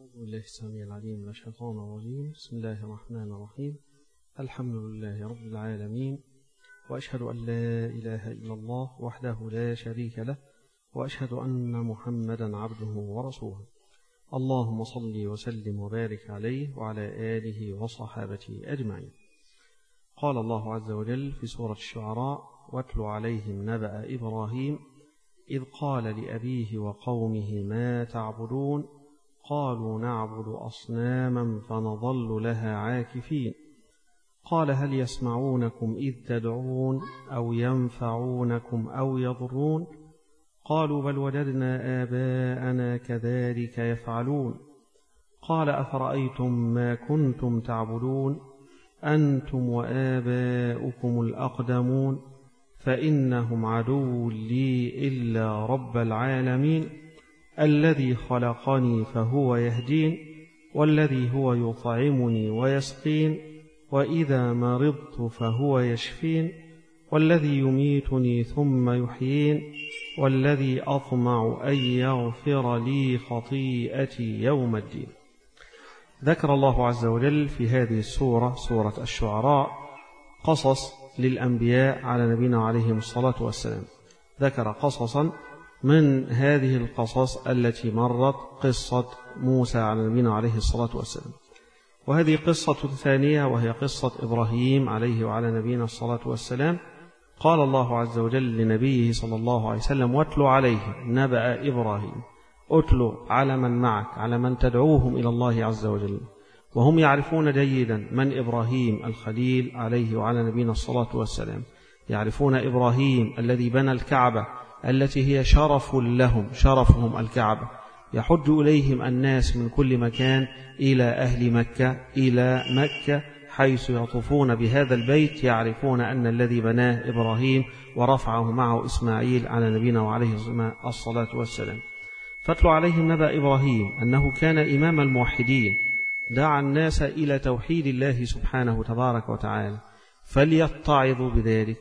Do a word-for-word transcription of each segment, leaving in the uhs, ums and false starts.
بالله السميع العليم من الشيطان الرجيم. بسم الله الرحمن الرحيم. الحمد لله رب العالمين، وأشهد أن لا إله إلا الله وحده لا شريك له، وأشهد أن محمدا عبده ورسوله. اللهم صل وسلم وبارك عليه وعلى آله وصحابته أجمعين. قال الله عز وجل في سورة الشعراء: واتل عليهم نبأ إبراهيم إذ قال لأبيه وقومه ما تعبدون قالوا نعبد أصناما فنظل لها عاكفين قال هل يسمعونكم إذ تدعون أو ينفعونكم أو يضرون قالوا بل وجدنا آباءنا كذلك يفعلون قال أفرأيتم ما كنتم تعبدون أنتم وآباؤكم الأقدمون فإنهم عدو لي إلا رب العالمين الذي خلقني فهو يهدين والذي هو يطعمني ويسقين وإذا مرضت فهو يشفين والذي يميتني ثم يحيين والذي أطمع أن يغفر لي خطيئتي يوم الدين. ذكر الله عز وجل في هذه السورة سورة الشعراء قصص للأنبياء على نبينا عليهم الصلاة والسلام. ذكر قصصا من هذه القصص التي مرت قصة موسى على نبينا عليه الصلاة والسلام، وهذه قصة ثانية وهي قصة إبراهيم عليه وعلى نبينا الصلاة والسلام. قال الله عز وجل لنبيه صلى الله عليه وسلم: واتل عليه نبأ إبراهيم. أتلو على من معك، على من تدعوهم إلى الله عز وجل، وهم يعرفون جيدا من إبراهيم الخليل عليه وعلى نبينا الصلاة والسلام. يعرفون إبراهيم الذي بنى الكعبة التي هي شرف لهم، شرفهم الكعبة. يحج إليهم الناس من كل مكان إلى أهل مكة، إلى مكة حيث يطوفون بهذا البيت يعرفون أن الذي بناه إبراهيم ورفعه معه إسماعيل على نبينا وعليه الصلاة والسلام. فاتل عليهم نبأ إبراهيم أنه كان إمام الموحدين، دعا الناس إلى توحيد الله سبحانه تبارك وتعالى، فليتعظوا بذلك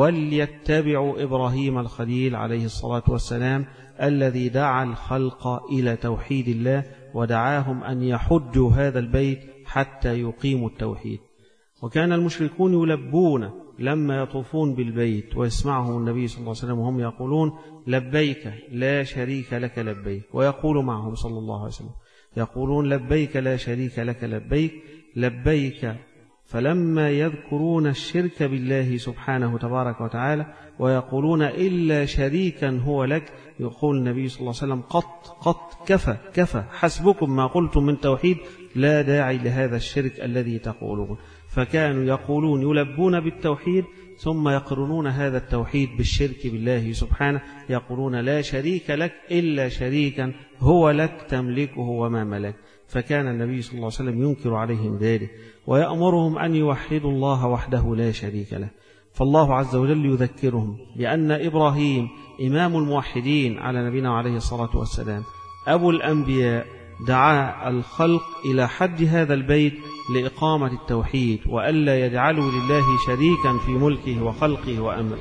وليتبعوا إبراهيم الخليل عليه الصلاة والسلام الذي دعا الخلق إلى توحيد الله ودعاهم أن يحجوا هذا البيت حتى يقيموا التوحيد. وكان المشركون يلبون لما يطوفون بالبيت ويسمعهم النبي صلى الله عليه وسلم وهم يقولون لبيك لا شريك لك لبيك، ويقول معهم صلى الله عليه وسلم يقولون لبيك لا شريك لك لبيك لبيك. فلما يذكرون الشرك بالله سبحانه تبارك وتعالى ويقولون إلا شريكا هو لك، يقول النبي صلى الله عليه وسلم قط قط كفى كفى حسبكم ما قلتم من توحيد، لا داعي لهذا الشرك الذي تقولون. فكانوا يقولون يلبون بالتوحيد ثم يقرنون هذا التوحيد بالشرك بالله سبحانه، يقولون لا شريك لك إلا شريكا هو لك تملكه وما ملك. فكان النبي صلى الله عليه وسلم ينكر عليهم ذلك ويأمرهم أن يوحدوا الله وحده لا شريك له. فالله عز وجل يذكرهم بأن إبراهيم إمام الموحدين على نبينا عليه الصلاة والسلام، أبو الأنبياء، دعا الخلق إلى حج هذا البيت لإقامة التوحيد وألا يجعلوا لله شريكا في ملكه وخلقه وأمره.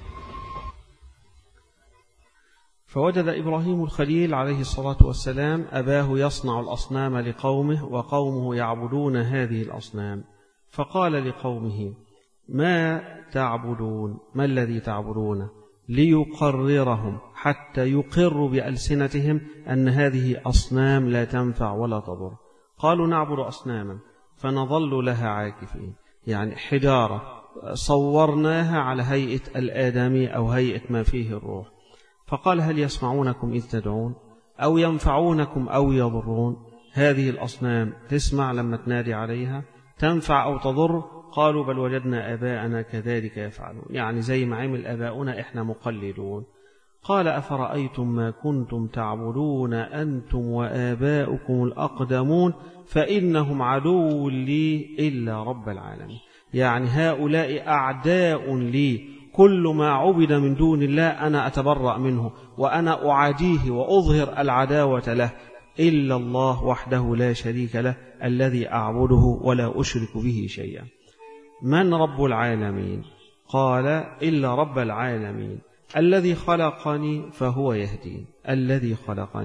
فوجد إبراهيم الخليل عليه الصلاة والسلام أباه يصنع الأصنام لقومه وقومه يعبدون هذه الأصنام، فقال لقومه ما تعبدون، ما الذي تعبدون، ليقررهم حتى يقروا بألسنتهم أن هذه أصنام لا تنفع ولا تضر. قالوا نعبد أصناما فنظل لها عاكفين، يعني حجارة صورناها على هيئة الآدمي أو هيئة ما فيه الروح. فقال هل يسمعونكم إذ تدعون أو ينفعونكم أو يضرون؟ هذه الأصنام تسمع لما تنادي عليها، تنفع أو تضر؟ قالوا بل وجدنا آباءنا كذلك يفعلون، يعني زي ما عمل آباؤنا إحنا مقلدون. قال أفرأيتم ما كنتم تعبدون أنتم وآباؤكم الأقدمون فإنهم عدو لي إلا رب العالمين، يعني هؤلاء أعداء لي، كل ما عبد من دون الله أنا أتبرأ منه وأنا أعاديه وأظهر العداوة له إلا الله وحده لا شريك له الذي أعبده ولا أشرك به شيئا. من رب العالمين؟ قال إلا رب العالمين الذي خلقني فهو يهدين. الذي خلقني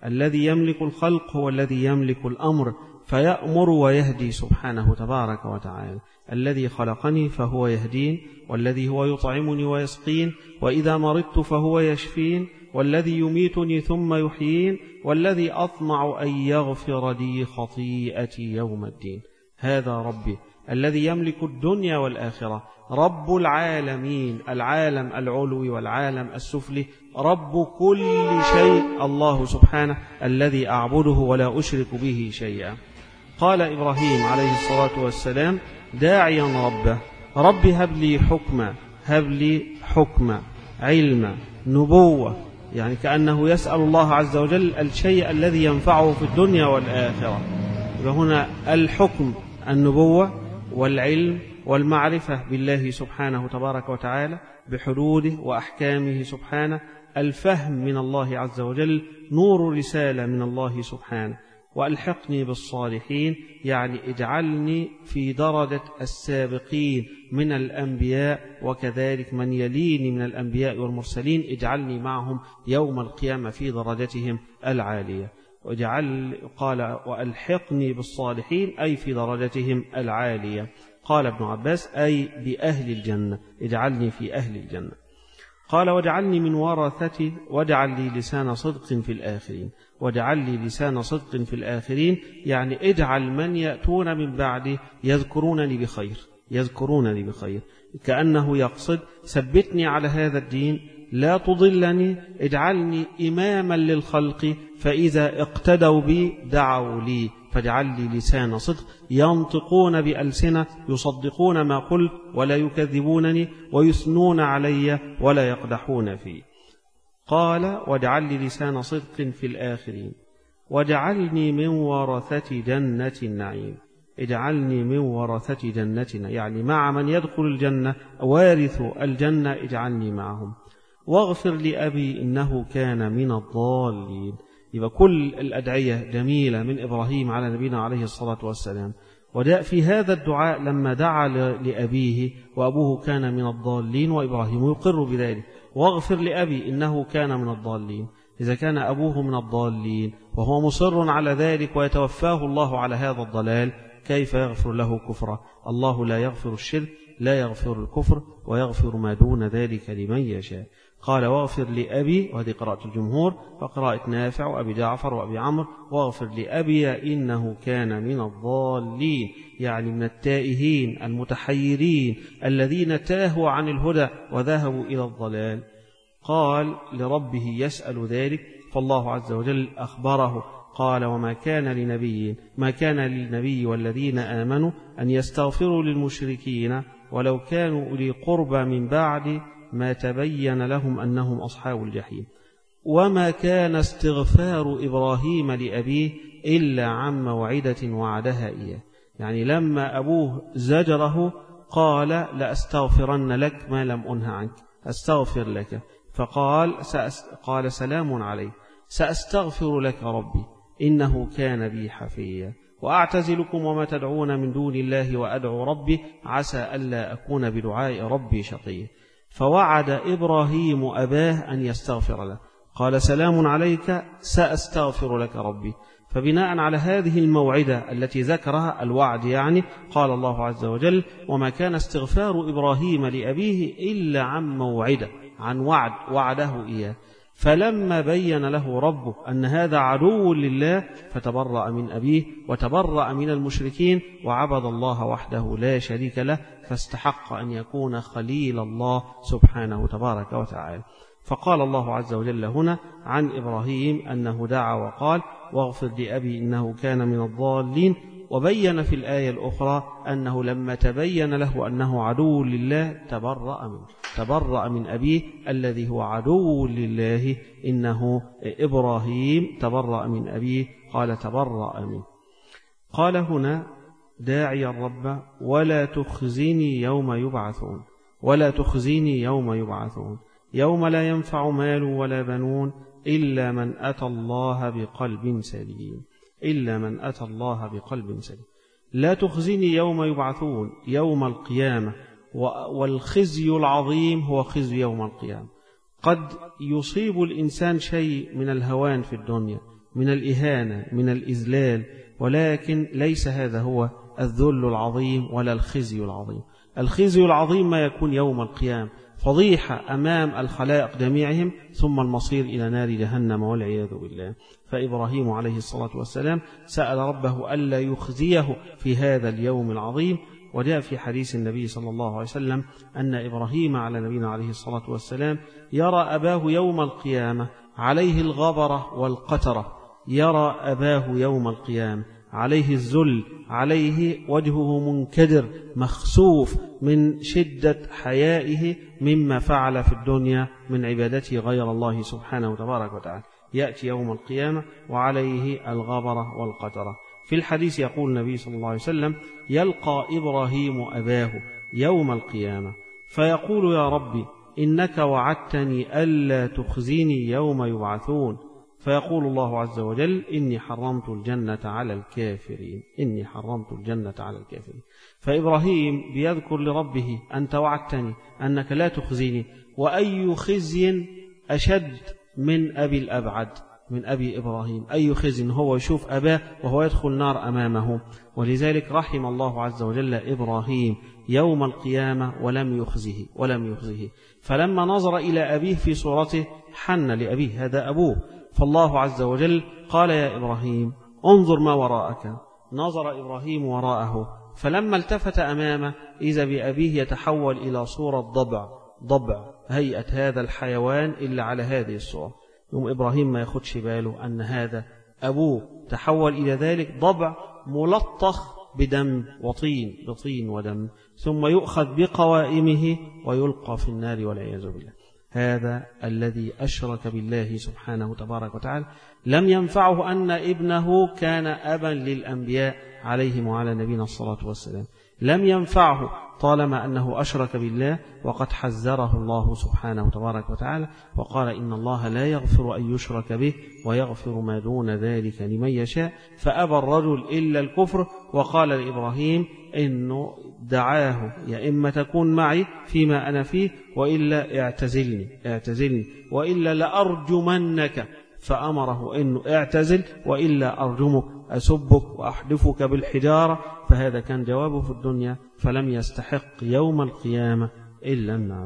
الذي يملك الخلق هو الذي يملك الأمر، فيأمر ويهدي سبحانه تبارك وتعالى. الذي خلقني فهو يهدين، والذي هو يطعمني ويسقين، وإذا مرضت فهو يشفين، والذي يميتني ثم يحيين، والذي أطمع أن يغفر لي خطيئتي يوم الدين. هذا ربي الذي يملك الدنيا والآخرة، رب العالمين، العالم العلوي والعالم السفلي، رب كل شيء، الله سبحانه الذي أعبده ولا أشرك به شيئا. قال إبراهيم عليه الصلاة والسلام داعيا ربه: رب هب لي حكما، هب لي حكما، علما، نبوة، يعني كأنه يسأل الله عز وجل الشيء الذي ينفعه في الدنيا والآخرة. وهنا الحكم النبوة والعلم والمعرفة بالله سبحانه تبارك وتعالى بحدوده وأحكامه سبحانه، الفهم من الله عز وجل، نور رسالة من الله سبحانه. وألحقني بالصالحين، يعني اجعلني في درجة السابقين من الأنبياء، وكذلك من يليني من الأنبياء والمرسلين اجعلني معهم يوم القيامة في درجتهم العالية. وجعل قال وألحقني بالصالحين أي في درجتهم العالية. قال ابن عباس أي بأهل الجنة، اجعلني في أهل الجنة. قال واجعلني من ورثتي، واجعل لي لسان صدق في الآخرين. واجعل لي لسان صدق في الآخرين يعني اجعل من يأتون من بعدي يذكرونني بخير، يذكرونني بخير، كأنه يقصد ثبتني على هذا الدين، لا تضلني، اجعلني إماما للخلق، فإذا اقتدوا بي دعوا لي، فاجعل لي لسان صدق ينطقون بألسنة يصدقون ما قلت ولا يكذبونني ويثنون علي ولا يقدحون فيه. قال واجعل لي لسان صدق في الآخرين، واجعلني من ورثة جنة النعيم. اجعلني من ورثة جنتنا، يعني مع من يدخل الجنة وارث الجنة اجعلني معهم. واغفر لأبي إنه كان من الضالين. يبقى كل الأدعية جميلة من إبراهيم على نبينا عليه الصلاة والسلام. وجاء في هذا الدعاء لما دعا لأبيه وأبوه كان من الضالين، وإبراهيم يقر بذلك. واغفر لأبي إنه كان من الضالين. إذا كان أبوه من الضالين وهو مصر على ذلك ويتوفاه الله على هذا الضلال، كيف يغفر له كفره؟ الله لا يغفر الشرك، لا يغفر الكفر، ويغفر ما دون ذلك لمن يشاء. قال واغفر لأبي، وهذه قراءة الجمهور وقراءة نافع وأبي جعفر وأبي عمرو، واغفر لأبي إنه كان من الضالين، يعني من التائهين المتحيرين الذين تاهوا عن الهدى وذهبوا إلى الضلال. قال لربه يسأل ذلك، فالله عز وجل أخبره قال وما كان لنبي ما كان للنبي والذين آمنوا أن يستغفروا للمشركين ولو كانوا أولي قربى من بعد ما تبين لهم أنهم أصحاب الجحيم. وما كان استغفار إبراهيم لأبيه إلا عن موعدة وعدها إياه، يعني لما أبوه زجره قال لأستغفرن لك ما لم أنه عنك، أستغفر لك، فقال قال سلام عليك، سأستغفر لك ربي إنه كان بي حفيا، وأعتزلكم وما تدعون من دون الله وأدعو ربي عسى ألا أكون بدعاء ربي شقيا. فوعد إبراهيم أباه أن يستغفر له، قال سلام عليك سأستغفر لك ربي. فبناء على هذه الموعدة التي ذكرها الوعد، يعني قال الله عز وجل وما كان استغفار إبراهيم لأبيه إلا عن موعدة، عن وعد وعده إياه. فلما بين له ربه أن هذا عدو لله فتبرأ من أبيه وتبرأ من المشركين وعبد الله وحده لا شريك له، فاستحق أن يكون خليل الله سبحانه تبارك وتعالى. فقال الله عز وجل هنا عن إبراهيم أنه دعا وقال واغفر لأبي إنه كان من الضالين، وبين في الآية الأخرى أنه لما تبين له أنه عدو لله تبرأ منه، تبرأ من أبيه الذي هو عدو لله، إنه إبراهيم تبرأ من أبيه، قال تبرأ منه. قال هنا داعي الرب ولا تخزيني يوم يبعثون، ولا تخزيني يوم يبعثون، يوم لا ينفع مال ولا بنون إلا من أتى الله بقلب سليم، إلا من أتى الله بقلب سليم. لا تخزيني يوم يبعثون، يوم القيامة، والخزي العظيم هو خزي يوم القيامة. قد يصيب الإنسان شيء من الهوان في الدنيا من الإهانة من الإذلال، ولكن ليس هذا هو الذل العظيم ولا الخزي العظيم. الخزي العظيم ما يكون يوم القيامة، فضيحة أمام الخلائق جميعهم، ثم المصير إلى نار جهنم والعياذ بالله. فإبراهيم عليه الصلاة والسلام سأل ربه ألا يخزيه في هذا اليوم العظيم. وجاء في حديث النبي صلى الله عليه وسلم أن إبراهيم على نبينا عليه الصلاة والسلام يرى أباه يوم القيامة عليه الغبرة والقترة، يرى أباه يوم القيامة عليه الذل، عليه وجهه منكدر مخسوف من شدة حيائه مما فعل في الدنيا من عبادته غير الله سبحانه وتبارك وتعالى. يأتي يوم القيامة وعليه الغبرة والقترة. في الحديث يقول النبي صلى الله عليه وسلم: يلقى إبراهيم أباه يوم القيامة فيقول: يا ربي إنك وعدتني ألا تخزيني يوم يبعثون. فيقول الله عز وجل: إني حرمت الجنة على الكافرين، إني حرمت الجنة على الكافرين. فإبراهيم بيذكر لربه: أنت وعدتني أنك لا تخزيني، وأي خزي أشد من أبي الأبعد، من أبي إبراهيم، أي خزي هو يشوف أباه وهو يدخل نار أمامه. ولذلك رحم الله عز وجل إبراهيم يوم القيامة ولم يخزه ولم يخزه فلما نظر إلى أبيه في صورته حن لأبيه، هذا أبوه. فالله عز وجل قال: يا إبراهيم انظر ما وراءك. نظر إبراهيم وراءه، فلما التفت أمامه إذا بأبيه يتحول إلى صورة ضبع، ضبع هيئة هذا الحيوان إلا على هذه الصورة. يوم إبراهيم ما ياخدش باله أن هذا أبوه تحول إلى ذلك ضبع ملطخ بدم وطين، بطين ودم، ثم يؤخذ بقوائمه ويلقى في النار والعياذ بالله. هذا الذي أشرك بالله سبحانه تبارك وتعالى. لم ينفعه أن ابنه كان أبا للأنبياء عليهم وعلى نبينا الصلاة والسلام، لم ينفعه طالما أنه أشرك بالله، وقد حذره الله سبحانه تبارك وتعالى وقال: إن الله لا يغفر أن يشرك به ويغفر ما دون ذلك لمن يشاء. فأبى الرجل إلا الكفر، وقال لإبراهيم إنه دعاه: يا إما تكون معي فيما أنا فيه، وإلا اعتزلني اعتزلني وإلا لأرجمنك. فأمره إنه اعتزل وإلا أرجمك، أسبك وأحدفك بالحجارة. فهذا كان جوابه في الدنيا، فلم يستحق يوم القيامة إلا النار.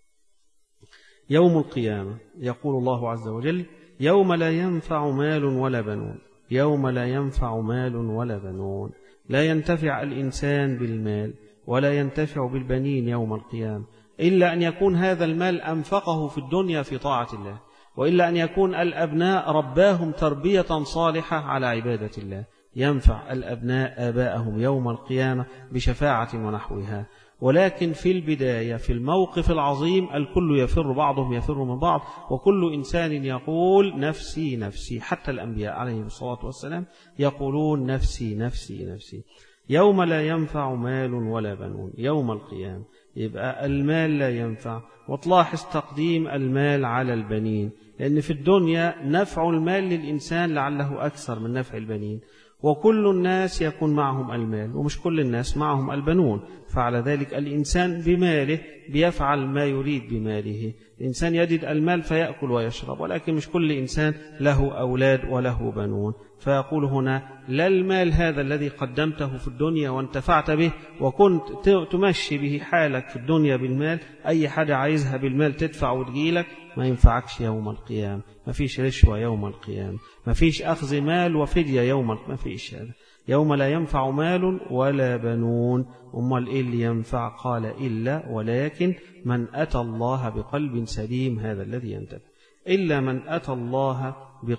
يوم القيامة يقول الله عز وجل: يوم لا ينفع مال ولا بنون، يوم لا ينفع مال ولا بنون. لا ينتفع الإنسان بالمال ولا ينتفع بالبنين يوم القيامة، إلا أن يكون هذا المال أنفقه في الدنيا في طاعة الله، وإلا أن يكون الأبناء رباهم تربية صالحة على عبادة الله. ينفع الأبناء آباءهم يوم القيامة بشفاعة ونحوها. ولكن في البداية في الموقف العظيم الكل يفر، بعضهم يفر من بعض، وكل إنسان يقول: نفسي نفسي. حتى الأنبياء عليهم الصلاة والسلام يقولون: نفسي نفسي نفسي. يوم لا ينفع مال ولا بنون يوم القيامة، يبقى المال لا ينفع. وتلاحظ تقديم المال على البنين، لأن في الدنيا نفع المال للإنسان لعله أكثر من نفع البنين، وكل الناس يكون معهم المال ومش كل الناس معهم البنون. فعلى ذلك الإنسان بماله بيفعل ما يريد بماله. الإنسان يجد المال فيأكل ويشرب، ولكن مش كل إنسان له أولاد وله بنون. فيقول هنا: لا المال هذا الذي قدمته في الدنيا وانتفعت به وكنت تمشي به حالك في الدنيا بالمال، أي حاجة عايزها بالمال تدفع وتجيلك، ما ينفعكش يوم القيامة. ما فيش رشوة يوم القيامة، ما فيش أخذ مال وفدية يوم، ما فيش هذا. يوم لا ينفع مال ولا بنون. أمال إيه اللي ينفع؟ قال: إلا ولكن من أتى الله بقلب سليم، هذا الذي ينتفع. إلا من أتى الله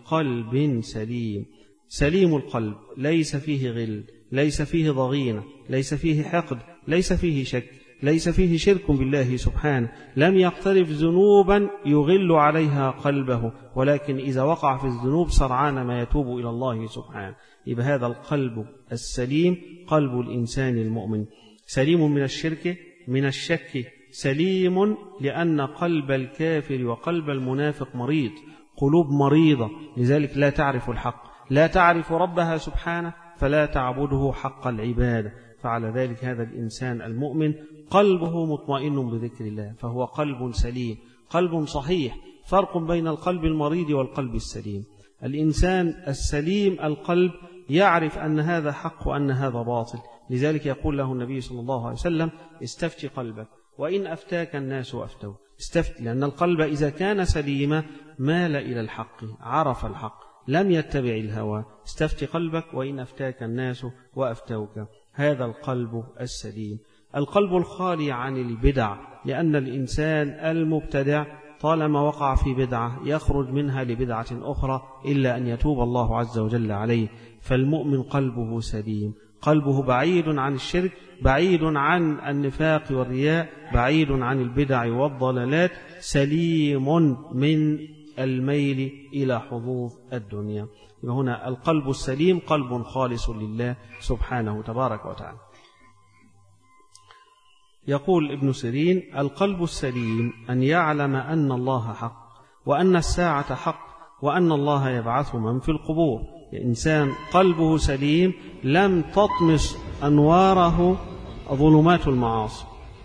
بقلب سليم. سليم القلب، ليس فيه غل، ليس فيه ضغينة، ليس فيه حقد، ليس فيه شك، ليس فيه شرك بالله سبحانه، لم يقترف ذنوبا يغل عليها قلبه، ولكن إذا وقع في الذنوب سرعان ما يتوب إلى الله سبحانه. يبقى هذا القلب السليم قلب الإنسان المؤمن، سليم من الشرك، من الشك، سليم لأن قلب الكافر وقلب المنافق مريض، قلوب مريضة، لذلك لا تعرف الحق، لا تعرف ربها سبحانه، فلا تعبده حق العبادة. فعلى ذلك هذا الإنسان المؤمن قلبه مطمئن بذكر الله، فهو قلب سليم، قلب صحيح. فرق بين القلب المريض والقلب السليم. الإنسان السليم القلب يعرف أن هذا حق وأن هذا باطل، لذلك يقول له النبي صلى الله عليه وسلم استفتي قلبك وإن أفتاك الناس وأفتوك. استفتي، لأن القلب إذا كان سليما مال إلى الحق، عرف الحق، لم يتبع الهوى. استفتي قلبك وإن أفتاك الناس وأفتوك، هذا القلب السليم. القلب الخالي عن البدع، لأن الإنسان المبتدع طالما وقع في بدعة يخرج منها لبدعة أخرى إلا أن يتوب الله عز وجل عليه. فالمؤمن قلبه سليم، قلبه بعيد عن الشرك، بعيد عن النفاق والرياء، بعيد عن البدع والضلالات، سليم من الميل إلى حظوظ الدنيا. هنا القلب السليم قلب خالص لله سبحانه تبارك وتعالى. يقول ابن سيرين: القلب السليم أن يعلم أن الله حق، وأن الساعة حق، وأن الله يبعث من في القبور. إنسان قلبه سليم لم تطمس أنواره ظلمات المعاصي.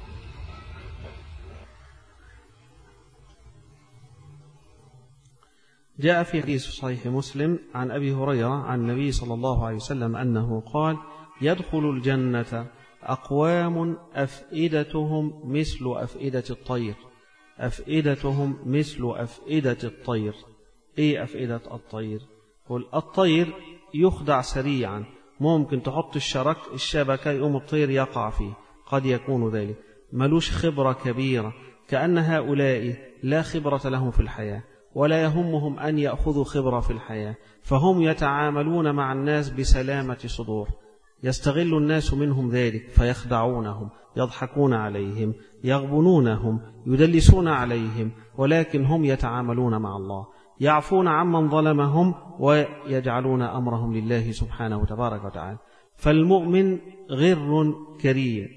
جاء في حديث صحيح مسلم عن أبي هريرة عن النبي صلى الله عليه وسلم أنه قال: يدخل الجنة أقوام أفئدتهم مثل أفئدة الطير. أفئدتهم مثل أفئدة الطير. إيه أفئدة الطير؟ قل الطير يخدع سريعا، ممكن تحط الشرك الشبكة يقوم الطير يقع فيه، قد يكون ذلك. ملوش خبرة كبيرة، كأن هؤلاء لا خبرة لهم في الحياة، ولا يهمهم أن يأخذوا خبرة في الحياة، فهم يتعاملون مع الناس بسلامة صدور. يستغل الناس منهم ذلك فيخدعونهم، يضحكون عليهم، يغبنونهم، يدلسون عليهم، ولكن هم يتعاملون مع الله، يعفون عمن ظلمهم ويجعلون أمرهم لله سبحانه تبارك وتعالى. فالمؤمن غر كريم،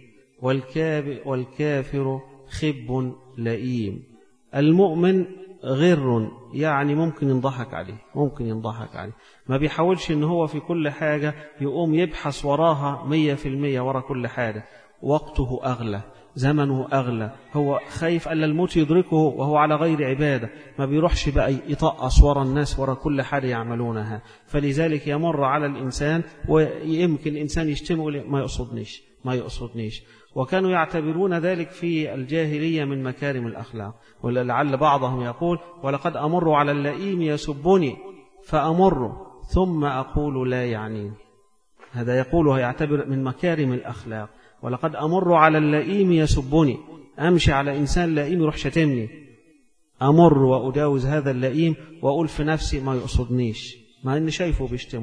والكافر خب لئيم. المؤمن غر يعني ممكن ينضحك عليه، ممكن ينضحك عليه، ما بيحاولش ان هو في كل حاجة يقوم يبحث وراها مية في المية ورا كل حاجة. وقته أغلى، زمنه أغلى، هو خايف ألا الموت يدركه وهو على غير عبادة، ما بيروحش بقى يطقص ورا الناس ورا كل حاجة يعملونها. فلذلك يمر على الإنسان ويمكن الإنسان يشتمه ما يقصدنيش ما يقصدنيش وكانوا يعتبرون ذلك في الجاهلية من مكارم الأخلاق. ولعل بعضهم يقول: ولقد أمر على اللئيم يسبني فأمر ثم أقول لا يعنيني. هذا يقوله يعتبر من مكارم الأخلاق. ولقد أمر على اللئيم يسبني، أمشي على إنسان لئيم يروح شتمني، أمر وأجاوز هذا اللئيم وأقول في نفسي ما يقصدنيش، ما إني شايفه بيشتمه،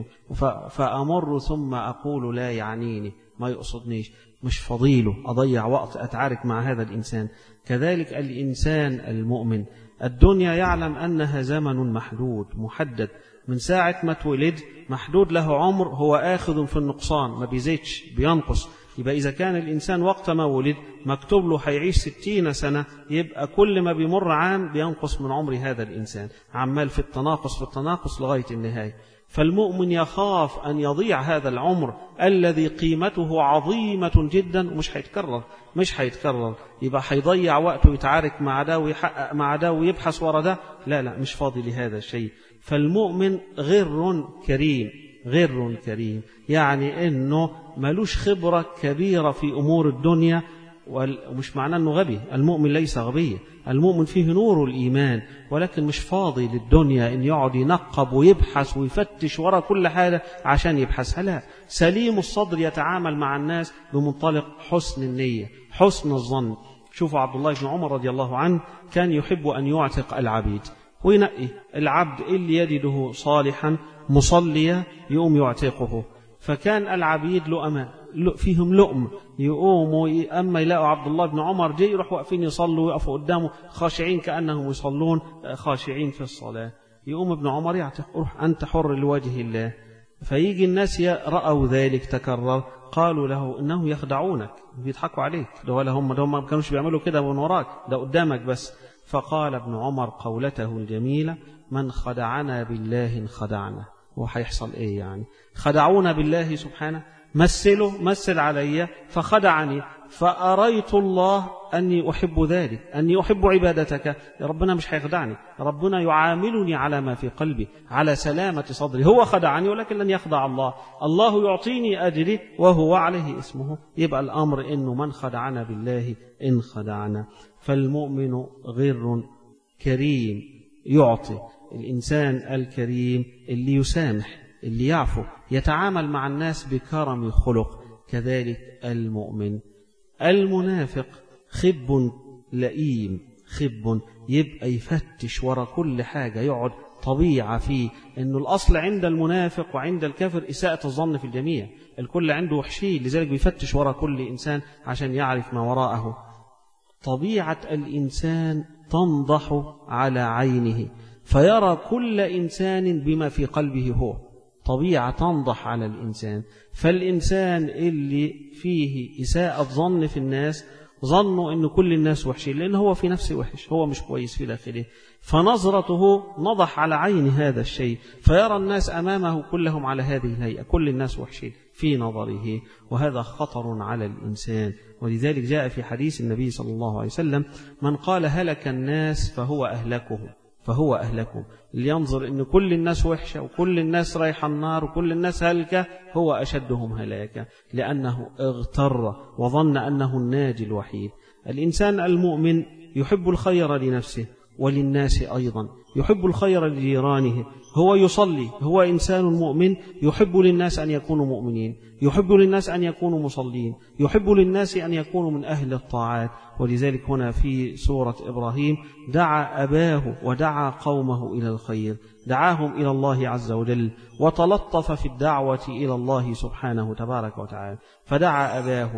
فأمر ثم أقول لا يعنيني، ما يقصدنيش، مش فضيله أضيع وقت أتعارك مع هذا الإنسان. كذلك الإنسان المؤمن الدنيا يعلم أنها زمن محدود محدد، من ساعة ما تولد محدود له عمر، هو آخذ في النقصان، ما بيزيدش بينقص. يبقى إذا كان الإنسان وقت ما ولد مكتوب له هيعيش ستين سنة، يبقى كل ما بيمر عام بينقص من عمر هذا الإنسان، عمال في التناقص في التناقص لغاية النهاية. فالمؤمن يخاف أن يضيع هذا العمر الذي قيمته عظيمة جدا ومش هيتكرر مش هيتكرر يبقى هيضيع وقته يتعارك مع ده ويحقق مع ده ويبحث ورا ده، لا لا مش فاضي لهذا الشيء. فالمؤمن غر كريم، غر كريم يعني إنه ملوش خبرة كبيرة في أمور الدنيا، ومش معناه أنه غبي، المؤمن ليس غبيا، المؤمن فيه نور الإيمان، ولكن مش فاضي للدنيا إن يقعد ينقب ويبحث ويفتش ورا كل حاجة عشان يبحثها، لا، سليم الصدر يتعامل مع الناس بمنطلق حسن النية، حسن الظن. شوفوا عبد الله بن عمر رضي الله عنه كان يحب أن يعتق العبيد، وينقي العبد اللي يجده صالحا مصليا يقوم يعتقه. فكان العبيد لؤماء فيهم لؤم، يقوموا أما يلاقوا عبد الله بن عمر جاي يروح واقفين يصلوا ويقفوا قدامه خاشعين كأنهم يصلون خاشعين في الصلاة، يقوم ابن عمر يعتق، روح أنت حر لوجه الله. فيجي الناس رأوا ذلك تكرر، قالوا له إنه يخدعونك، بيضحكوا عليك، ده ولا هم ده ما كانوش بيعملوا كده من وراك، ده قدامك بس. فقال ابن عمر قولته الجميلة: من خدعنا بالله خدعنا. وهيحصل ايه يعني؟ خدعونا بالله سبحانه، مثله مثل علي فخدعني، فأريت الله أني أحب ذلك، أني أحب عبادتك. يا ربنا مش هيخدعني، ربنا يعاملني على ما في قلبي، على سلامة صدري. هو خدعني ولكن لن يخدع الله، الله يعطيني أجري وهو عليه اسمه. يبقى الأمر إنه من خدعنا بالله إن خدعنا. فالمؤمن غر كريم يعطي، الإنسان الكريم اللي يسامح، اللي يعفو، يتعامل مع الناس بكرم خلق. كذلك المؤمن. المنافق خب لئيم، خب يبقى يفتش ورا كل حاجة، يقعد طبيعة فيه إنه الأصل عند المنافق وعند الكافر إساءة الظن في الجميع، الكل عنده وحشي، لذلك بيفتش ورا كل إنسان عشان يعرف ما وراءه. طبيعة الإنسان تنضح على عينه فيرى كل إنسان بما في قلبه هو، طبيعة تنضح على الإنسان. فالإنسان اللي فيه إساءة ظن في الناس ظنوا أن كل الناس وحشين، لأنه هو في نفسه وحش، هو مش كويس في داخله، فنظرته نضح على عين هذا الشيء، فيرى الناس أمامه كلهم على هذه الهيئة، كل الناس وحشين في نظره، وهذا خطر على الإنسان. ولذلك جاء في حديث النبي صلى الله عليه وسلم: من قال هلك الناس فهو أهلكه، فهو أهلكم. اللي ينظر أن كل الناس وحشة وكل الناس رايحة النار وكل الناس هلكة هو أشدهم هلاكا، لأنه اغتر وظن أنه الناجي الوحيد. الإنسان المؤمن يحب الخير لنفسه وللناس أيضا، يحب الخير لجيرانه، هو يصلي، هو إنسان مؤمن يحب للناس أن يكونوا مؤمنين، يحب للناس أن يكونوا مصلين، يحب للناس أن يكونوا من أهل الطاعات. ولذلك هنا في سورة إبراهيم دعا أباه ودعا قومه إلى الخير، دعاهم إلى الله عز وجل وتلطف في الدعوة إلى الله سبحانه تبارك وتعالى. فدعا أباه: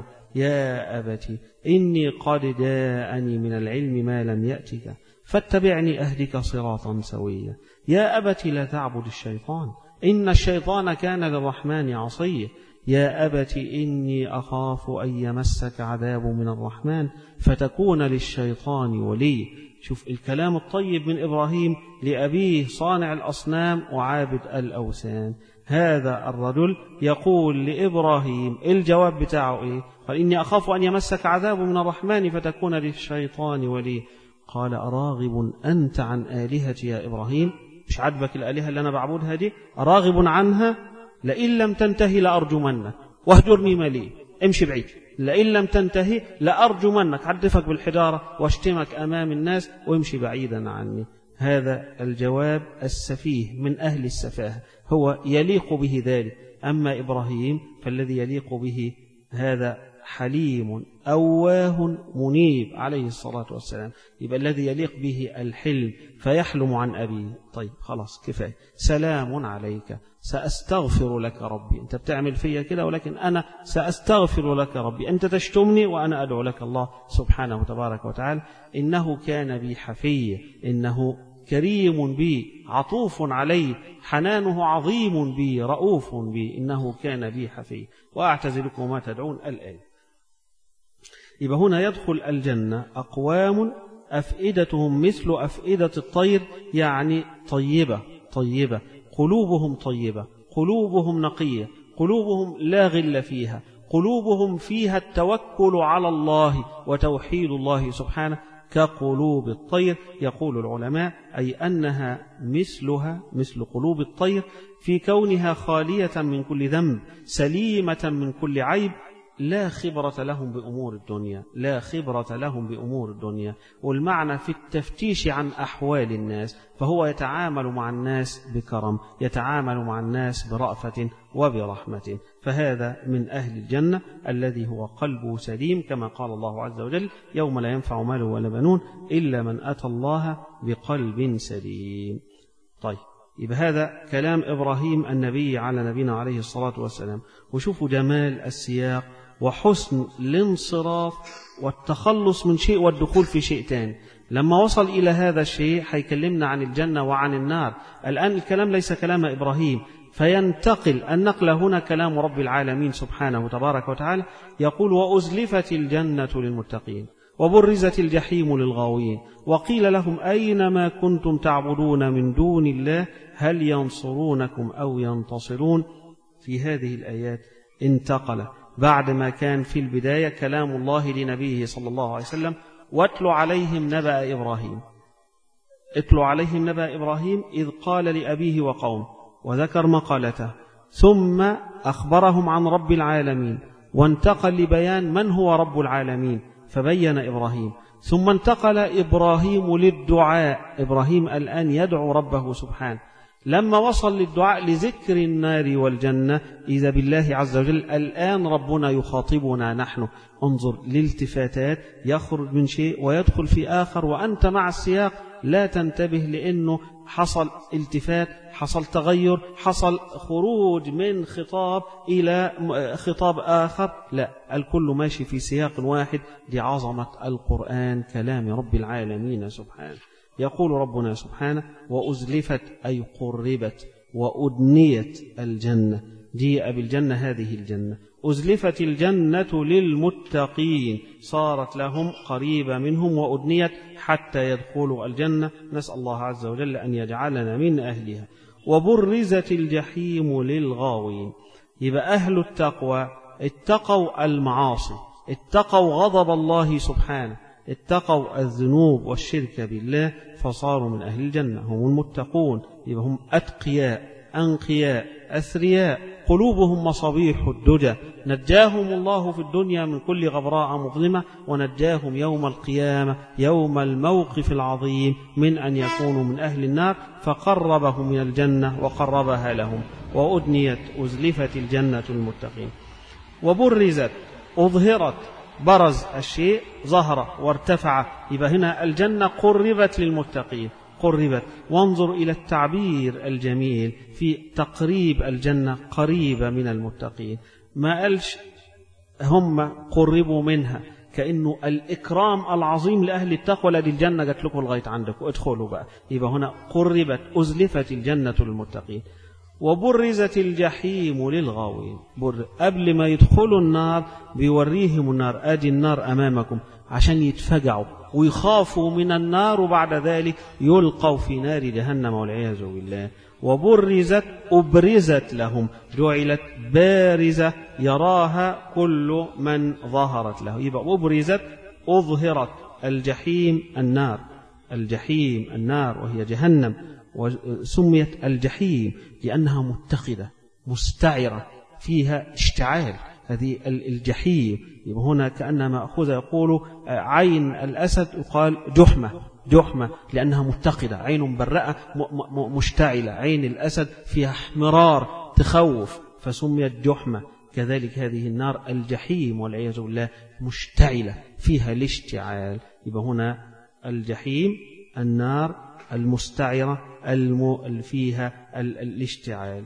يا أبت إني قد جاءني من العلم ما لم يأتك فاتبعني أهدك صراطا سويا. يا أبت لا تعبد الشيطان إن الشيطان كان للرحمن عصيا. يا أبت إني أخاف أن يمسك عذاب من الرحمن فتكون للشيطان ولي. شوف الكلام الطيب من إبراهيم لأبيه صانع الأصنام وعابد الأوثان. هذا الرجل يقول لإبراهيم الجواب بتاعه إيه؟ قال: إني أخاف أن يمسك عذاب من الرحمن فتكون للشيطان ولي. قال: أراغب أنت عن آلهتي يا إبراهيم؟ مش عجبك الآلهة اللي أنا بعبدها دي؟ أراغب عنها؟ لئن لم تنتهي لأرجمنك واهجرني مليا. امشي بعيد، لئن لم تنتهي لأرجمنك، حدفك بالحجارة واشتمك أمام الناس وامشي بعيدا عني. هذا الجواب السفيه من أهل السفاهة، هو يليق به ذلك. أما إبراهيم فالذي يليق به هذا حليم أواه منيب عليه الصلاة والسلام. يبقى الذي يليق به الحلم فيحلم عن أبيه. طيب خلاص كفاية، سلام عليك سأستغفر لك ربي. أنت بتعمل فيا كده ولكن أنا سأستغفر لك ربي. أنت تشتمني وأنا أدعو لك الله سبحانه وتبارك وتعالى. إنه كان بي حفيا، إنه كريم بي، عطوف علي، حنانه عظيم بي، رؤوف بي، إنه كان بي حفيا. وأعتزلكم وما تدعون الآية. يبقى هنا يدخل الجنة أقوام أفئدتهم مثل أفئدة الطير، يعني طيبة طيبة، قلوبهم طيبة، قلوبهم نقية، قلوبهم لا غل فيها، قلوبهم فيها التوكل على الله وتوحيد الله سبحانه كقلوب الطير. يقول العلماء أي أنها مثلها مثل قلوب الطير في كونها خالية من كل ذنب، سليمة من كل عيب، لا خبرة لهم بأمور الدنيا، لا خبرة لهم بأمور الدنيا. والمعنى في التفتيش عن أحوال الناس، فهو يتعامل مع الناس بكرم، يتعامل مع الناس برأفة وبرحمة. فهذا من أهل الجنة الذي هو قلبه سليم، كما قال الله عز وجل: يوم لا ينفع مال ولا بنون إلا من أتى الله بقلب سليم. طيب، يبقى هذا كلام إبراهيم النبي على نبينا عليه الصلاة والسلام. وشوفوا جمال السياق وحسن الانصراف والتخلص من شيء والدخول في شيء تاني. لما وصل إلى هذا الشيء هيكلمنا عن الجنة وعن النار. الآن الكلام ليس كلام إبراهيم، فينتقل النقل هنا كلام رب العالمين سبحانه تبارك وتعالى. يقول: وأزلفت الجنة للمتقين وبرزت الجحيم للغاوين وقيل لهم أين ما كنتم تعبدون من دون الله هل ينصرونكم أو ينتصرون. في هذه الآيات انتقل بعد ما كان في البداية كلام الله لنبيه صلى الله عليه وسلم واتل عليهم نبأ إبراهيم. اتل عليهم نبأ إبراهيم إذ قال لأبيه وقومه وذكر مقالته، ثم أخبرهم عن رب العالمين وانتقل لبيان من هو رب العالمين فبين إبراهيم، ثم انتقل إبراهيم للدعاء. إبراهيم الآن يدعو ربه سبحانه. لما وصل للدعاء لذكر النار والجنة إذا بالله عز وجل الآن ربنا يخاطبنا نحن. انظر للالتفاتات، يخرج من شيء ويدخل في آخر وأنت مع السياق لا تنتبه لأنه حصل التفات، حصل تغير، حصل خروج من خطاب إلى خطاب آخر. لا، الكل ماشي في سياق واحد لعظمة القرآن كلام رب العالمين سبحانه. يقول ربنا سبحانه وأزلفت أي قربت وأدنيت الجنة، جيء بالجنة هذه الجنة، أزلفت الجنة للمتقين صارت لهم قريبة منهم وأدنيت حتى يدخلوا الجنة. نسأل الله عز وجل أن يجعلنا من أهلها. وبرزت الجحيم للغاوين. يبقى أهل التقوى اتقوا المعاصي، اتقوا غضب الله سبحانه، اتقوا الذنوب والشرك بالله فصاروا من أهل الجنة، هم المتقون. يبقى هم أتقياء أنقياء أثرياء قلوبهم مصابيح الدجى. نجاهم الله في الدنيا من كل غبراء مظلمة، ونجاهم يوم القيامة يوم الموقف العظيم من أن يكونوا من أهل النار، فقربهم من الجنة وقربها لهم. وأدنيت أزلفت الجنة المتقين. وبرزت أظهرت، برز الشيء ظهر وارتفع، يبقى هنا الجنة قربت للمتقين قربت. وانظر إلى التعبير الجميل في تقريب الجنة قريبة من المتقين، ما قالش هم قربوا منها كأنه الإكرام العظيم لأهل التقوى لدي الجنة جات لكم لغاية عندكم ادخلوا بقى. يبقى هنا قربت أزلفت الجنة للمتقين. وبرزت الجحيم للغاوين. قبل ما يدخلوا النار بيوريهم النار، ادي النار امامكم عشان يتفجعوا ويخافوا من النار، وبعد ذلك يلقوا في نار جهنم والعياذ بالله. وبرزت أبرزت لهم، جعلت بارزة يراها كل من ظهرت له. يبقى أبرزت أظهرت الجحيم النار، الجحيم النار وهي جهنم، وسميت الجحيم لأنها متقدة مستعرة فيها اشتعال. هذه الجحيم يبقى هنا كأنما مأخوذ يقول عين الأسد يقال جحمة، جحمة لأنها متقدة، عين مبرأة مشتعلة. عين الأسد فيها احمرار تخوف فسميت جحمة. كذلك هذه النار الجحيم والعياذ بالله مشتعلة فيها الاشتعال. يبقى هنا الجحيم النار المستعرة الم... فيها ال... الاشتعال.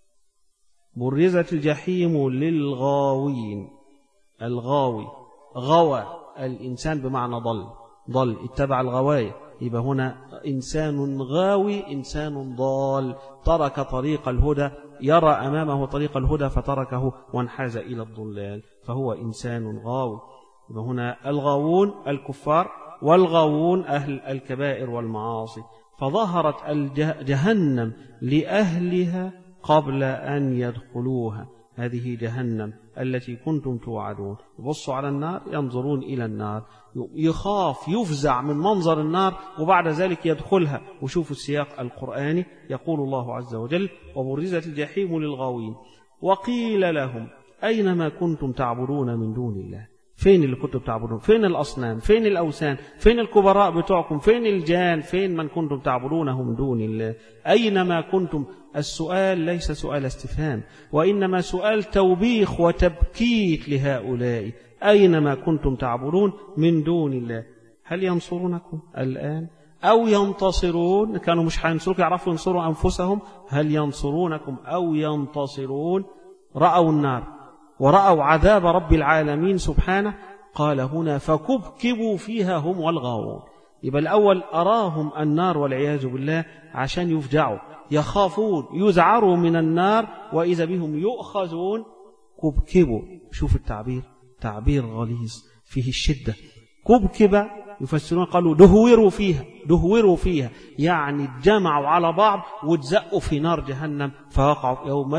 برزت الجحيم للغاوين. الغاوي غوى الإنسان بمعنى ضل، ضل اتبع الغواية. يبقى هنا إنسان غاوي إنسان ضال، ترك طريق الهدى، يرى أمامه طريق الهدى فتركه وانحاز إلى الضلال، فهو إنسان غاوي. يبقى هنا الغاوون الكفار، والغاوون أهل الكبائر والمعاصي. فظهرت جهنم لأهلها قبل أن يدخلوها. هذه جهنم التي كنتم توعدون. يبصوا على النار ينظرون إلى النار، يخاف يفزع من منظر النار، وبعد ذلك يدخلها. وشوفوا السياق القرآني، يقول الله عز وجل وبرزت الجحيم للغاوين وقيل لهم أين ما كنتم تعبدون من دون الله. فين اللي كنتم تعبدون؟ فين الأصنام؟ فين الأوثان؟ فين الكبراء بتوعكم؟ فين الجان؟ فين من كنتم تعبدونه من دون الله؟ أينما كنتم. السؤال ليس سؤال استفهام، وإنما سؤال توبيخ وتبكيت لهؤلاء. أينما كنتم تعبدون من دون الله. هل ينصرونكم الآن أو ينتصرون؟ كانوا مش هينصروك، يعرفوا ينصروا أنفسهم. هل ينصرونكم أو ينتصرون؟ رأوا النار ورأوا عذاب رب العالمين سبحانه. قال هنا فكبكبوا فيها هم والغاوون. يبقى الأول أراهم النار والعياذ بالله عشان يفجعوا، يخافون، يزعروا من النار، وإذا بهم يؤخذون. كبكبوا، شوف التعبير، تعبير غليظ فيه الشدة. كبكب يفسرون قالوا دهوروا فيها، دهوروا فيها يعني اتجمعوا على بعض واتزقوا في نار جهنم فوقعوا يوم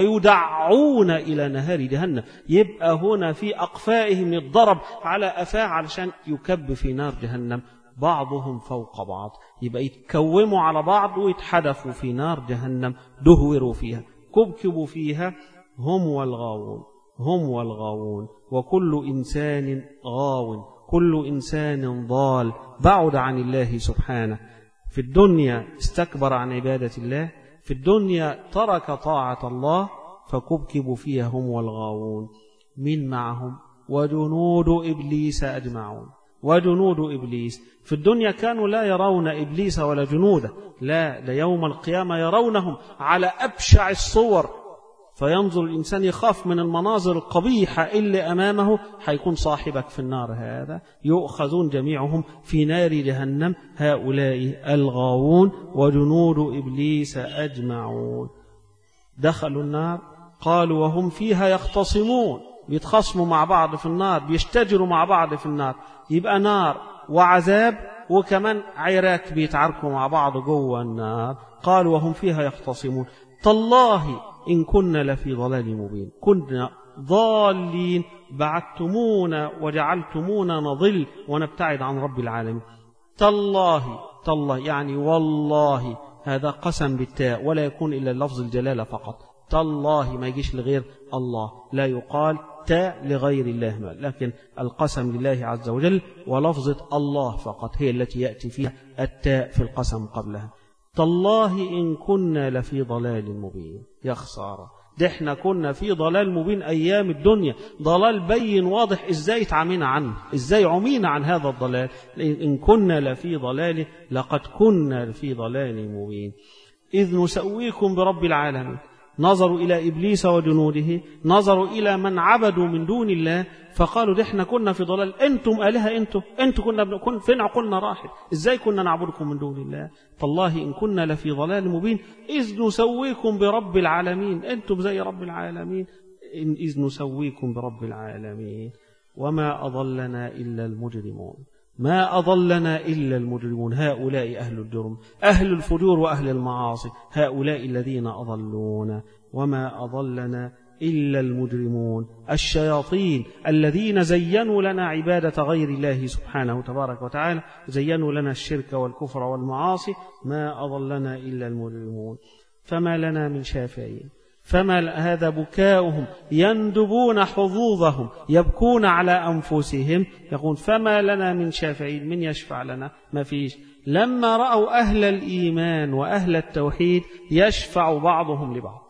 يدعون إلى نهار جهنم. يبقى هنا في أقفائهم يتضرب على أفاه علشان يكب في نار جهنم بعضهم فوق بعض، يبقى يتكوموا على بعض ويتحدفوا في نار جهنم دهوروا فيها كبكبوا فيها هم والغاوون، هم والغاوون. وكل إنسان غاو، كل إنسان ضال بعد عن الله سبحانه. في الدنيا استكبر عن عبادة الله، في الدنيا ترك طاعة الله فكبكبوا فيها هم والغاوون. من معهم؟ وجنود إبليس أجمعون، وجنود إبليس. في الدنيا كانوا لا يرون إبليس ولا جنوده، لا، ليوم القيامة يرونهم على أبشع الصور، فينظر الإنسان يخاف من المناظر القبيحة اللي أمامه، حيكون صاحبك في النار هذا. يؤخذون جميعهم في نار جهنم هؤلاء الغاوون وجنود إبليس أجمعون. دخلوا النار قالوا وهم فيها يختصمون، بيتخاصموا مع بعض في النار، بيشتجروا مع بعض في النار. يبقى نار وعذاب وكمان عراك بيتعاركوا مع بعض جوه النار. قالوا وهم فيها يختصمون تالله إن كنا لفي ضلال مبين، كنا ضالين بعدتمونا وجعلتمونا نضل ونبتعد عن رب العالمين. تالله، تالله يعني والله، هذا قسم بالتاء ولا يكون إلا لفظ الجلالة فقط. تالله ما يجيش لغير الله، لا يقال تاء لغير الله، لكن القسم لله عز وجل، ولفظة الله فقط هي التي يأتي فيها التاء في القسم قبلها. تالله إن كنا لفي ضلال مبين. يا خسارة، ده احنا كنا في ضلال مبين أيام الدنيا، ضلال بين واضح. إزاي تعمينا عنه؟ إزاي عمينا عن هذا الضلال؟ إن كنا لفي ضلال، لقد كنا لفي ضلال مبين. إذ نسويكم برب العالمين. نظروا إلى إبليس وجنوده، نظروا إلى من عبدوا من دون الله، فقالوا ده احنا كنا في ضلال، أنتم آلهة، أنتم أنتم كنا بنكون فين؟ عقولنا راحت، إزاي كنا نعبدكم من دون الله؟ فالله إن كنا لفي ضلال مبين إذ نسويكم برب العالمين. أنتم زي رب العالمين، إذ نسويكم برب العالمين. وما أضلنا إلا المجرمون، ما أضلنا إلا المجرمون. هؤلاء أهل الجرم، أهل الفجور وأهل المعاصي، هؤلاء الذين أضلونا. وما أضلنا إلا المجرمون، الشياطين الذين زينوا لنا عبادة غير الله سبحانه تبارك وتعالى، زينوا لنا الشرك والكفر والمعاصي. ما أضلنا إلا المجرمون. فما لنا من شافعين، فما هذا بكاؤهم، يندبون حظوظهم، يبكون على أنفسهم، يقول فما لنا من شافعين، من يشفع لنا؟ ما فيش. لما رأوا أهل الإيمان وأهل التوحيد يشفع بعضهم لبعض،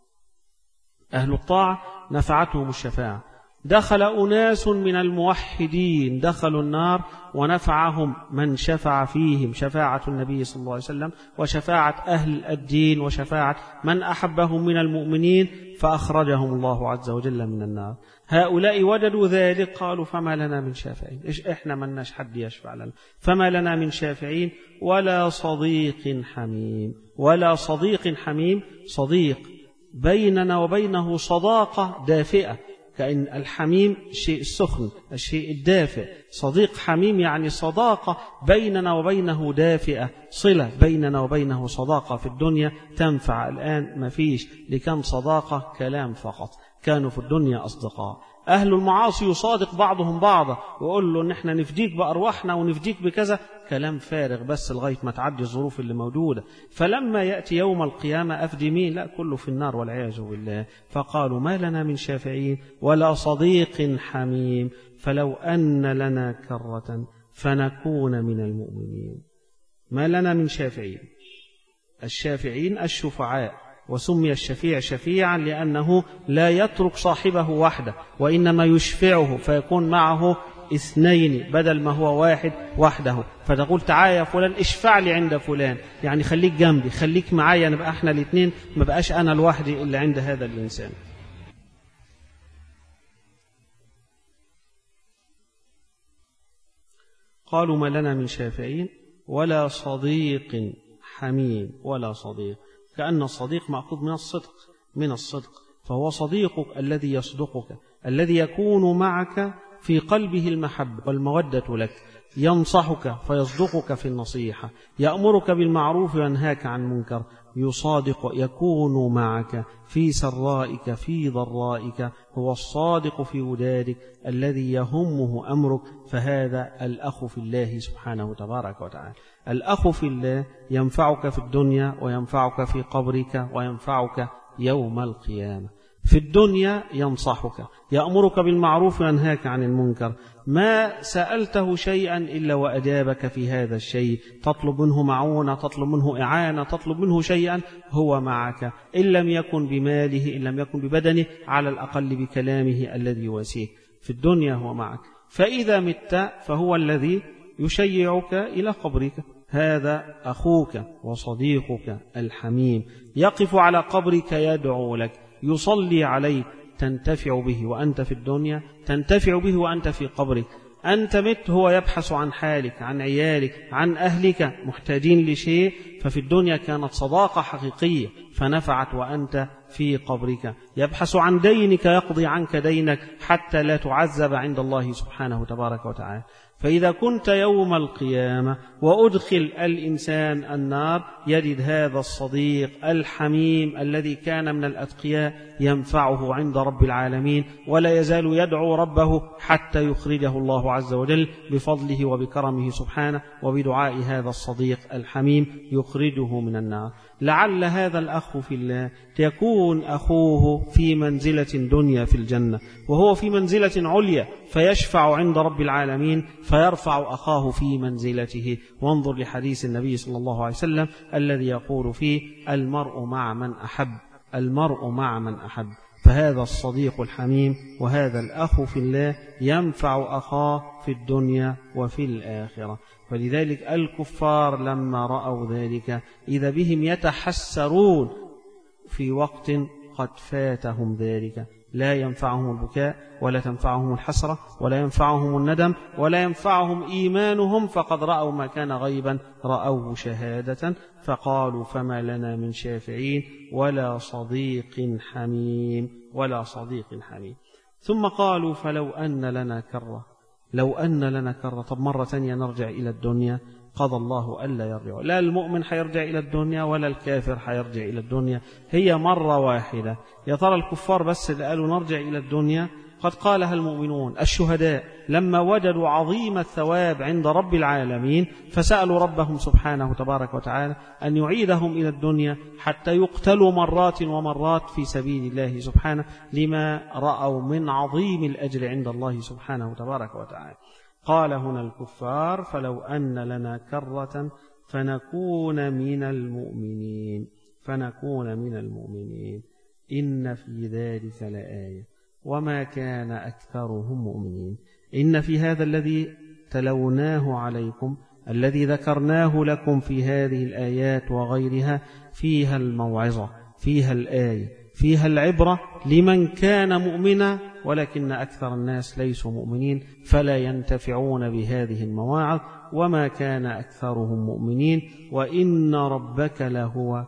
أهل الطاعة نفعتهم الشفاعة. دخل أناس من الموحدين دخلوا النار ونفعهم من شفع فيهم، شفاعة النبي صلى الله عليه وسلم وشفاعة أهل الدين وشفاعة من أحبهم من المؤمنين، فأخرجهم الله عز وجل من النار. هؤلاء وجدوا ذلك قالوا فما لنا من شافعين، إيش إحنا مناش حد يشفع لنا، فما لنا من شافعين ولا صديق حميم. ولا صديق حميم، صديق بيننا وبينه صداقة دافئة، كأن الحميم الشيء السخن، الشيء الدافئ. صديق حميم يعني صداقة بيننا وبينه دافئة، صلة بيننا وبينه صداقة. في الدنيا تنفع، الآن ما فيش، لكم صداقة كلام فقط، كانوا في الدنيا أصدقاء. أهل المعاصي يصادق بعضهم بعضا ويقول له إن احنا نفديك بأرواحنا ونفديك بكذا، كلام فارغ بس لغاية ما تعدي الظروف اللي موجودة. فلما يأتي يوم القيامة أفدي مين؟ لا، كله في النار والعياذ بالله. فقالوا ما لنا من شافعين ولا صديق حميم فلو أن لنا كرة فنكون من المؤمنين. ما لنا من شافعين، الشافعين الشفعاء، وسمي الشفيع شفيعا لأنه لا يترك صاحبه وحده وإنما يشفعه، فيكون معه اثنين بدل ما هو واحد وحده. فتقول تعالى يا فلان اشفع لي عند فلان، يعني خليك جنبي، خليك معايا، نبقى احنا الاثنين، ما بقاش أنا لوحدي اللي عند هذا الإنسان. قالوا ما لنا من شافعين ولا صديق حميم. ولا صديق، كأن الصديق مأخوذ من الصدق، من الصدق، فهو صديقك الذي يصدقك، الذي يكون معك في قلبه المحبة والمودة لك، ينصحك فيصدقك في النصيحة، يأمرك بالمعروف وينهاك عن المنكر، يصادق يكون معك في سرائك في ضرائك، هو الصادق في ودادك الذي يهمه أمرك. فهذا الأخ في الله سبحانه تبارك وتعالى. الأخ في الله ينفعك في الدنيا وينفعك في قبرك وينفعك يوم القيامة. في الدنيا ينصحك، يأمرك بالمعروف وينهاك عن المنكر، ما سألته شيئا إلا وأجابك في هذا الشيء، تطلب منه معونة، تطلب منه إعانة، تطلب منه شيئا، هو معك، إن لم يكن بماله، إن لم يكن ببدنه، على الأقل بكلامه الذي يواسيك. في الدنيا هو معك. فإذا مت فهو الذي يشيعك إلى قبرك. هذا أخوك وصديقك الحميم، يقف على قبرك يدعو لك، يصلي عليك، تنتفع به وأنت في الدنيا، تنتفع به وأنت في قبرك. أنت مت هو يبحث عن حالك، عن عيالك، عن أهلك محتاجين لشيء، ففي الدنيا كانت صداقة حقيقية فنفعت وأنت في قبرك. يبحث عن دينك، يقضي عنك دينك حتى لا تعذب عند الله سبحانه تبارك وتعالى. فإذا كنت يوم القيامة وأدخل الإنسان النار يجد هذا الصديق الحميم الذي كان من الأتقياء ينفعه عند رب العالمين، ولا يزال يدعو ربه حتى يخرجه الله عز وجل بفضله وبكرمه سبحانه، وبدعاء هذا الصديق الحميم يخرجه من النار. لعل هذا الأخ في الله يكون أخوه في منزلة دنيا في الجنة، وهو في منزلة عليا فيشفع عند رب العالمين فيرفع أخاه في منزلته. وانظر لحديث النبي صلى الله عليه وسلم الذي يقول فيه: المرء مع من أحب، المرء مع من أحب. فهذا الصديق الحميم وهذا الأخ في الله ينفع أخاه في الدنيا وفي الآخرة. ولذلك الكفار لما رأوا ذلك إذا بهم يتحسرون في وقت قد فاتهم ذلك، لا ينفعهم البكاء ولا تنفعهم الحسرة ولا ينفعهم الندم ولا ينفعهم إيمانهم، فقد رأوا ما كان غيبا، رأوه شهادة، فقالوا: فما لنا من شافعين ولا صديق حميم، ولا صديق حميم. ثم قالوا: فلو أن لنا كرة، لو أن لنا كرة. طب مرة ثانية نرجع إلى الدنيا. قضى الله ألا يرجع، لا المؤمن حيرجع إلى الدنيا ولا الكافر حيرجع إلى الدنيا، هي مرة واحدة. يا ترى الكفار بس اللي قالوا نرجع إلى الدنيا؟ قد قالها المؤمنون. الشهداء لما وجدوا عظيم الثواب عند رب العالمين فسألوا ربهم سبحانه تبارك وتعالى أن يعيدهم إلى الدنيا حتى يقتلوا مرات ومرات في سبيل الله سبحانه، لما رأوا من عظيم الأجر عند الله سبحانه تبارك وتعالى. قال هنا الكفار: فلو أن لنا كرة فنكون من المؤمنين، فنكون من المؤمنين، إن في ذلك لآية وما كان أكثرهم مؤمنين. إن في هذا الذي تلوناه عليكم، الذي ذكرناه لكم في هذه الآيات وغيرها، فيها الموعظة، فيها الآية، فيها العبرة لمن كان مؤمنا، ولكن أكثر الناس ليسوا مؤمنين فلا ينتفعون بهذه المواعظ. وما كان أكثرهم مؤمنين وإن ربك لهو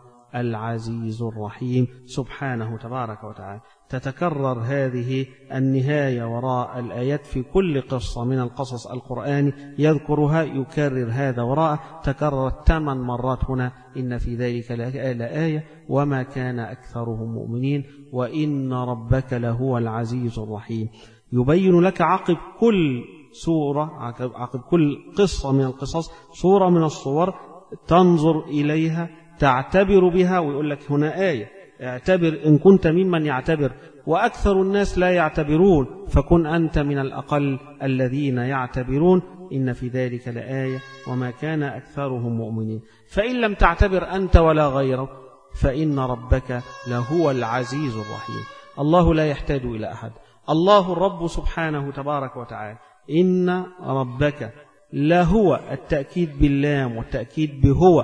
العزيز الرحيم سبحانه تبارك وتعالى. تتكرر هذه النهاية وراء الآيات في كل قصة من القصص القرآني يذكرها، يكرر هذا وراء، تكررت ثمان مرات هنا: إن في ذلك لآية وما كان أكثرهم مؤمنين وإن ربك لهو العزيز الرحيم. يبين لك عقب كل سورة، عقب كل قصة من القصص، صورة من الصور تنظر إليها تعتبر بها، ويقول لك هنا آية، اعتبر إن كنت ممن يعتبر، وأكثر الناس لا يعتبرون، فكن أنت من الأقل الذين يعتبرون. إن في ذلك لآية وما كان أكثرهم مؤمنين. فإن لم تعتبر أنت ولا غيرك فإن ربك لهو العزيز الرحيم. الله لا يحتاج إلى أحد، الله الرب سبحانه تبارك وتعالى. إن ربك لهو، التأكيد باللام والتأكيد بهو،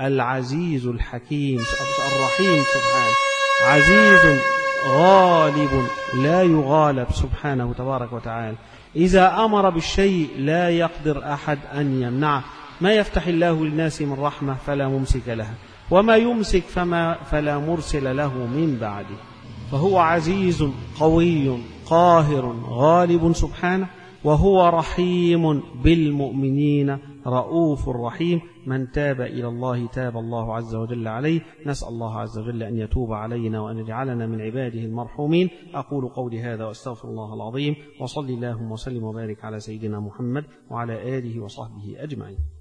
العزيز الحكيم الرحيم سبحانه، عزيز غالب لا يغالب سبحانه تبارك وتعالى. إذا أمر بالشيء لا يقدر أحد أن يمنعه. ما يفتح الله للناس من رحمة فلا ممسك لها، وما يمسك فما فلا مرسل له من بعده. فهو عزيز قوي قاهر غالب سبحانه، وهو رحيم بالمؤمنين رؤوف رحيم. من تاب إلى الله تاب الله عز وجل عليه. نسأل الله عز وجل أن يتوب علينا وأن يجعلنا من عباده المرحومين. أقول قولي هذا وأستغفر الله العظيم، وصلي اللهم وسلم وبارك على سيدنا محمد وعلى آله وصحبه أجمعين.